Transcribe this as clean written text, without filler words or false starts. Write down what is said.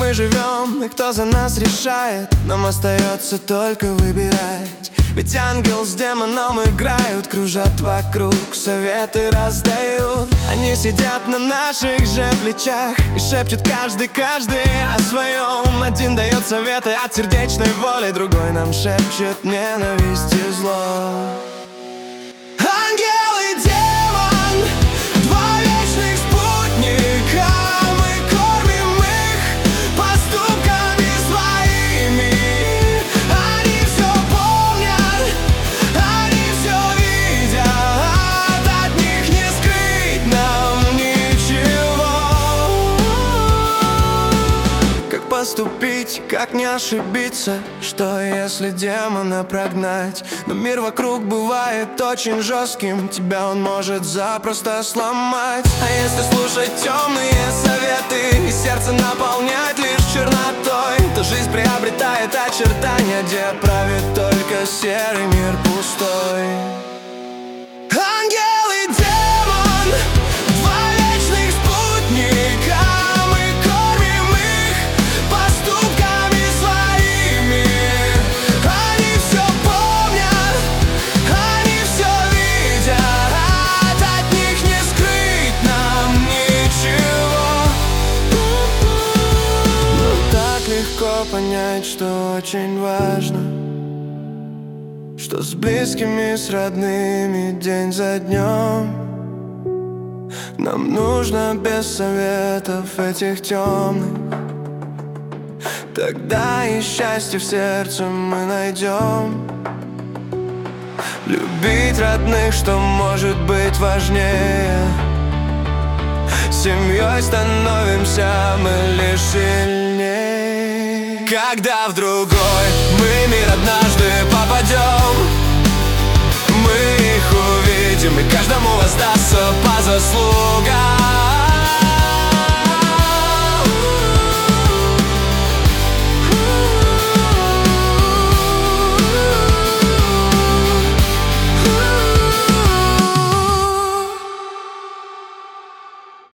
мы живем и кто за нас решает? Нам остается только выбирать. Ведь ангел с демоном играют, кружат вокруг, советы раздают. Они сидят на наших же плечах и шепчут каждый о своем. Один дает советы от сердечной воли, другой нам шепчет ненависть и зло. Ангел и демон, два вечных спутника. Мы кормим их поступками своими. Они все помнят, они все видят. От них не скрыть нам ничего. Как поступить, как не ошибиться? Что если демона прогнать? Но мир вокруг бывает очень жестким, тебя он может запросто сломать. А если слушать темные советы и сердце наполнять лишь чернотой, то жизнь приобретает очертания, где правит только серый мир пустой. Ангел и демон, два вечных спутника. Мы кормим их поступками своими. Они все помнят, они все видят. От них не скрыть нам ничего. Но так легко понять, что очень важно, что с близкими, с родными день за днем. Нам нужно без советов этих темных. Тогда и счастье в сердце мы найдем. Любить родных, что может быть важнее. Семьей становимся мы лишь сильнее. Когда в другой мы мир однажды попадем, мы их увидим, и каждому воздастся по заслугам.